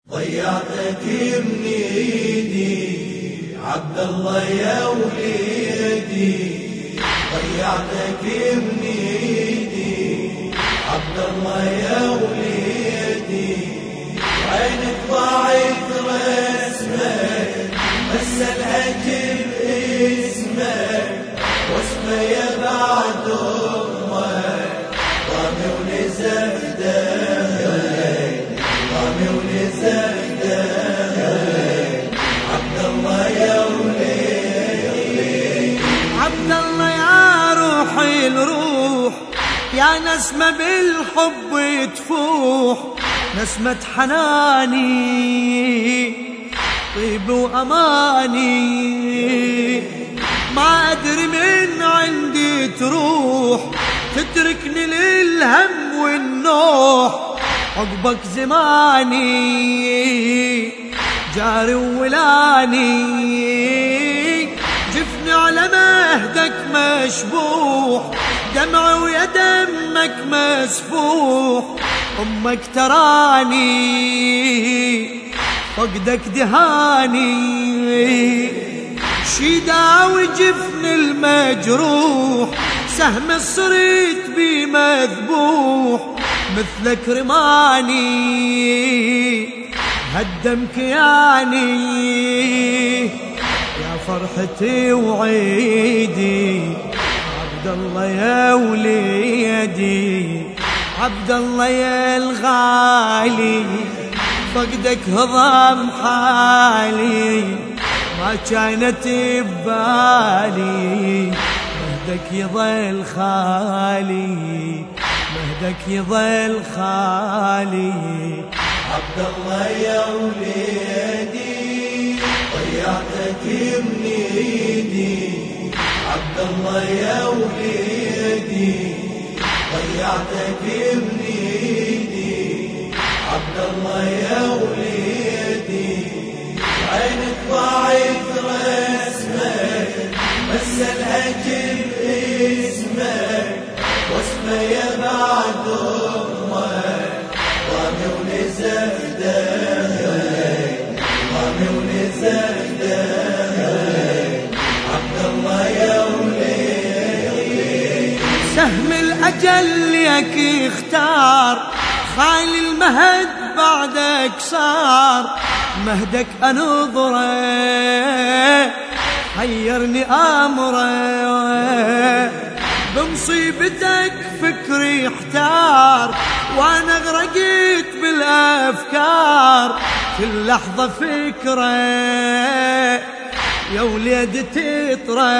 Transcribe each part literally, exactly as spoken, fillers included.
ضيعتك من ايدي عبد الله يا وليدي، ضيعتك من ايدي عبد الله يا وليدي، وعينك ضاعت رسمك بس الهجر اسمك، واسمه يا بعد امك ضامي ونزف دمك، ضامي ونزف دمك عبد الله يا وليدي. عبد الله يا روحي الروح، يا نسمة بالحب تفوح، نسمة حناني طيب وأماني، ما أدري من عندي تروح تتركني للهم والنوح، عقبك زماني جاري وولاني، جفني على مهدك مشبوح، دمع ويا دمك مسفوح، أمك تراني فقدك دهاني، شي داوي جفن المجروح، سهم الصريت بي مذبوح، مثلك رماني هدم كياني، يا فرحتي وعيدي عبد الله يا وليدي، عبد الله يا الغالي، فقدك هضم حالي ما كانت ببالي، مهدك يظل خالي، مهدك يظل خالي. عبد الله يا وليدي ضيعتك من ايدي، عبد الله يا وليدي ضيعتك من ايدي، عبد الله يا وليدي، عينك ضاعت رسمك بس الهجر اسمك، واسمه يا بعد امك ضامي ونزف دمك، ضامي ونزف دمك عبد الله يا وليدي. سهم الأجل ليك اختار، خالي المهد بعدك صار، مهدك أنظره حيرني أمره، بمصيبتك فكري احتار، وانا غرقت بالافكار، كل لحظة فكرة يا وليد تطرى،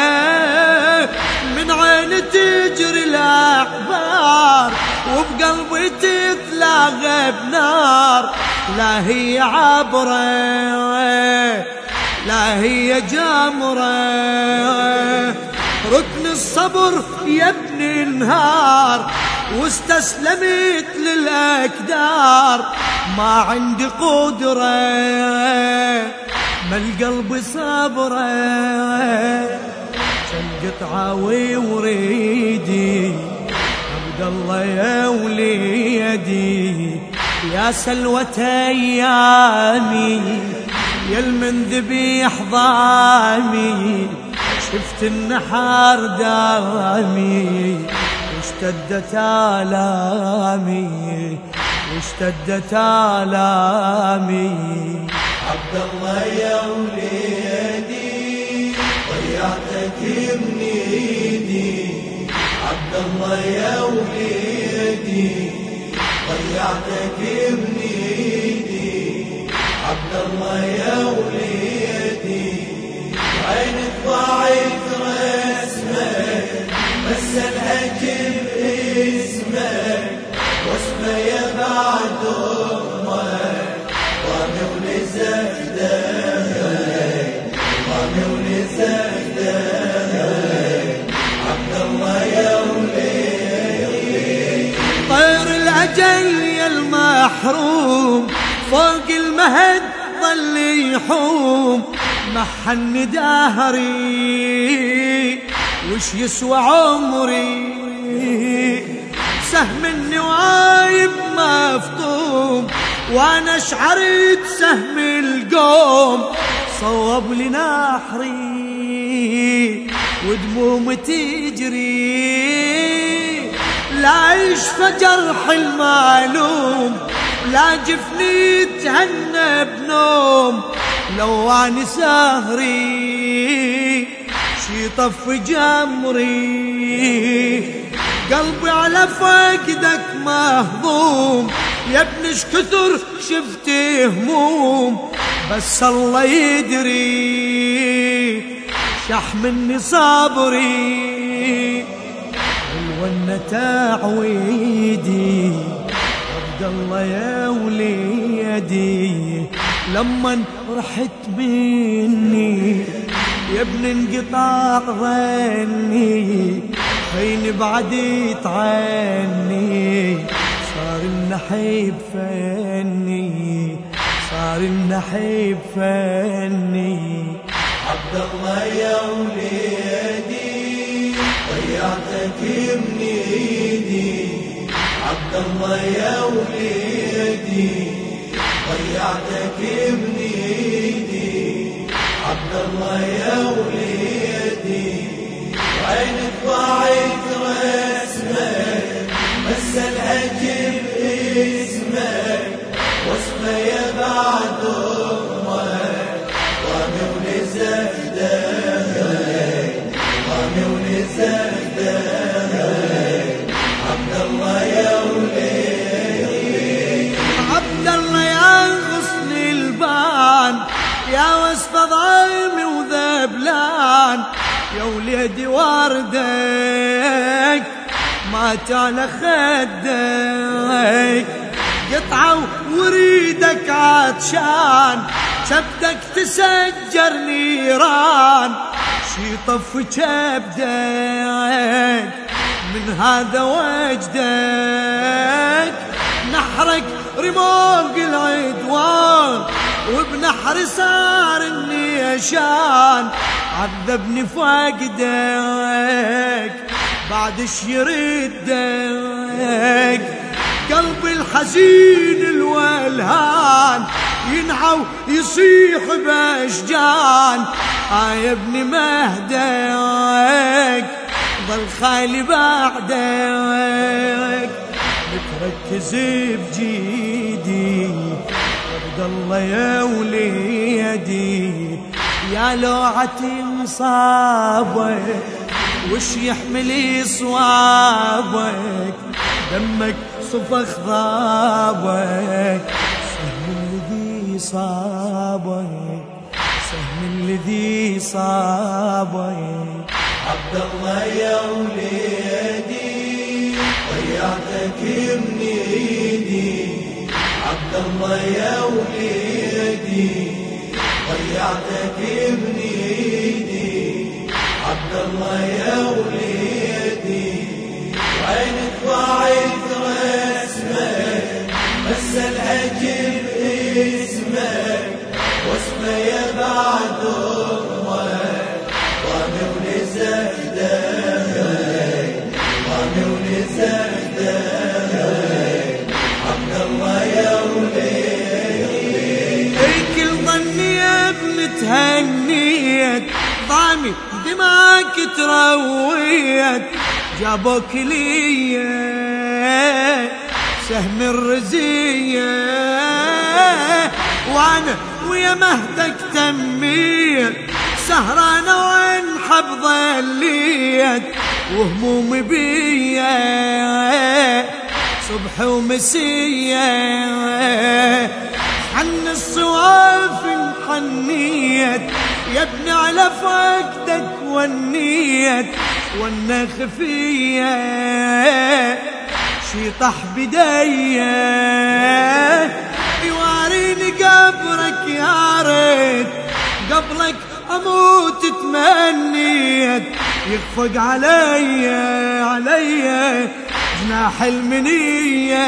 من عيني تجري الاحبار، وبقلبي تتلاغى بنار، لا هي عبرة لا هي جمرة، ركن الصبر يا ابن النهار، واستسلمت للأكدار، ما عندي قدرة ما القلب صبرة، شنقطعة ووريدي عبد الله يا وليدي، يا سلوة أيامي يا المنذبيح ضامي، شفت النحار دامي واشتدت آلامي واشتدت آلامي. عبد الله يا وليدي ضيعتك من ايدي، عبد الله يا وليدي ضيعتك من ايدي، عبد الله يا وليدي، عينك ضاعت رسمك بس الهجر اسمك، واسمه يا بعد امك ضامي ونزف دمك، ضامي ونزف دمك عبد الله يا وليدي. طير الأجل يا المحروم فوق المهد ظل يحوم، محن دهري وش يسوى عمري، سهم النوايب مفطوم، وانا شعرت سهم القوم صوب لي نحري ودموم تجري، لا يشفى جرح المعلوم لا جفني تهنى بنوم، لو اني سهري شي طف جمري، قلبي على فقدك مهضوم، يا ابن اش كثر شفت هموم، بس الله يدري شح مني صبري، والونه تعويدي عبد الله يا وليدي، لما رحت مني يا ابن انقطاع ظني، خيني بعديت عني، صار النحيب فني، صار النحيب فني. عبد الله يا وليدي ضيعتك من ايدي، عبد الله يا وليدي ضيعتك من ايدي، عبد الله يا وليدي وعينك ضاعت رسمك، بس الهجر اسمك واسمه يا بعد امك، ضامي ولزهدك ضامي ولزهدك، عبد الله يا وليدي. عبد الله يا غصن البان يا وصف ضيمي وذبلان، يا وليدي وردك مات على خدك، قطعة وريدك عطشان، شبدك تسجر نيران، شي طف كبدك من هذا وجدك، نحرك رموق العدوان وبنحر صار النيشان، عذبني فقدك بعدش يردك، قلبي الحزين الولهان ينعو يصيح باشجان، آه يا ابن مهدك ظل خالي بعدك، متركز بجيدي عبد الله يا وليدي، يا لوعتي مصابك وش يحملي صوابك، دمك صفخ ضابك، سهم الذي صابك، سهم الذي صابك. عبد الله يا وليدي ضيعتك من ايدي، عبد الله يا وليدي ضيعتك من ايدي، عبد الله يا وليدي وعينك ضاعت رسمك، بس الهجر اسمك واسمه يا بعد امك، ضامي ولزهدك ضامي ولزهدك، عبد الله يا وليدي. كل ظني يا ابن تهنيت، ضامي دماك ترويت، جابوك لي سهم الرزية، وانا ويا مهدك تميت، سهرانة وانحب ظليت، وهمومي بيا صبح ومسية، حن الصواف انحنيت، يا ابني على فقدك والنيت، وانا خفية شي طح بداية، يواريني قبرك يا ريت، قبلك اموت تمنيت، يخفق علي علي جناح المنية،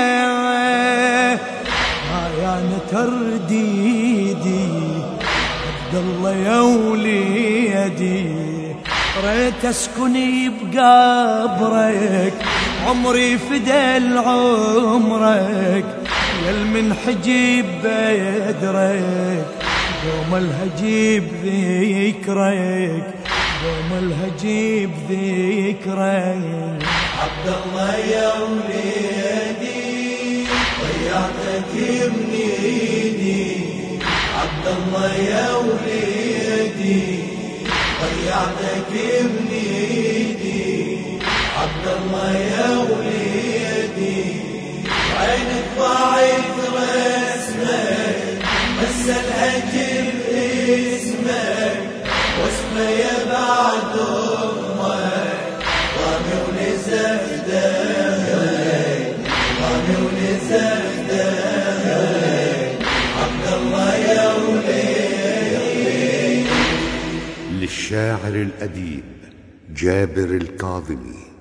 يا ترديدي عبد الله يا وليدي، ريت اسكني بقبرك، عمري فدل عمرك، يل من حجيب بدرك يوم الهجيب ذكرك يوم الهجيب ذكرك عبد الله يا وليدي ضيعتك من ايدي عبد الله يا وليدي ضيعتك من ايدي عبد الله يا وليدي عينك ضاعت رسمك بس الهجر اسمك واسمه يا بعد امك ضامي ولزهده ضامي ولزهده عبد الله يا وليدي. للشاعر الأديب جابر الكاظمي.